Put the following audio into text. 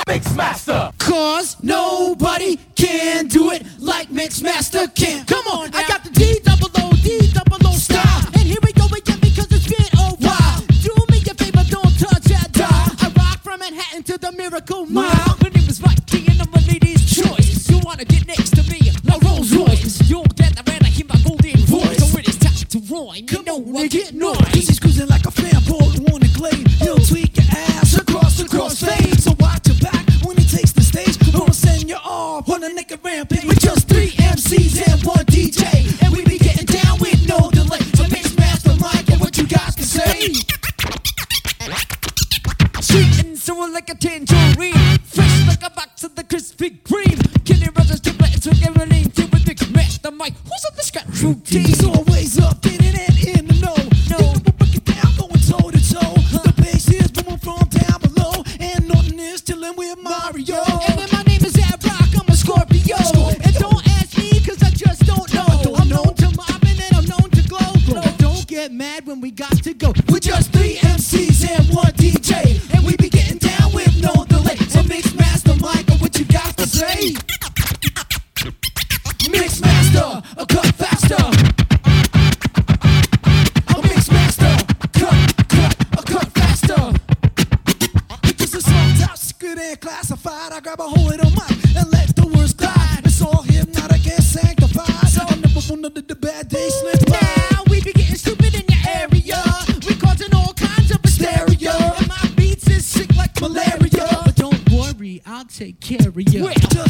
Mixmaster. Cause nobody can do it like Mixmaster can. Come on, I got the D-double-O style. And here we go again because it's been a while. Do me a favor, don't touch that dial. I rock from Manhattan to the Miracle Mile. My name is Mikey and I'm a lady's choice. You wanna get next to me, a Rolls Royce. You'll get the man, I hear my golden voice. So it is time to roar, you know I get noise. Cause he's cruising like a fanboy on the glade. He'll tweak your ass across the crossfade. So watch your back when he takes the stage. Gonna send you off on a naked rampage with just 3 MCs and 1 DJ. And we be getting down with no delay. So Mixmaster Mike, and what you guys can say. Sweet and sour like a tangerine, fresh like a box of the Krispy Kreme. Kenny Rogers, Kimber, and Swing Everlane. Till with Mixmaster Mike, who's on the scratch routine? He's always up in it and in the know. No. We'll break it down, going toe to toe. The bass is booming from down below, and nothing is chilling with Mario. And then my name is Ad Rock, I'm a Scorpio. And don't ask me, cause I just don't know. I'm known to mob and then I'm known to glow. But don't get mad when we got to go. We're just 3 MCs and 1 DJ, and we be getting down with no delay. So Mixmaster Mike, what you got to say? Mixmaster, a cut faster. A Mixmaster, a cut faster. Because the song top secret and classified, I grab a hold of the mic and let the words glide. It's all hypnotic and sanctified. So I never wanted the bad days slip by. Now we be getting stupid in your area. We causing all kinds of hysteria. And my beats is sick like malaria. But don't worry, I'll take care of you.